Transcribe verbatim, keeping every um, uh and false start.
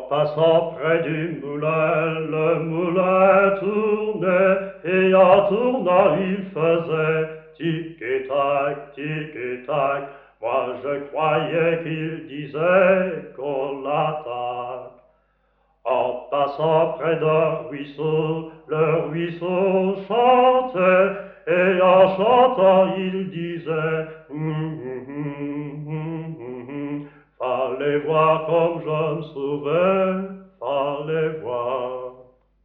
passant près du moulin, le moulin tournait, et en tournant il faisait tic-et-tac, tic-et-tac. Moi je croyais qu'il disait qu'on l'attaque. En passant près d'un ruisseau, le ruisseau chantait, et en chantant il disait hum, hum, hum, hum, hum. Fallait voir comme je me sauvais.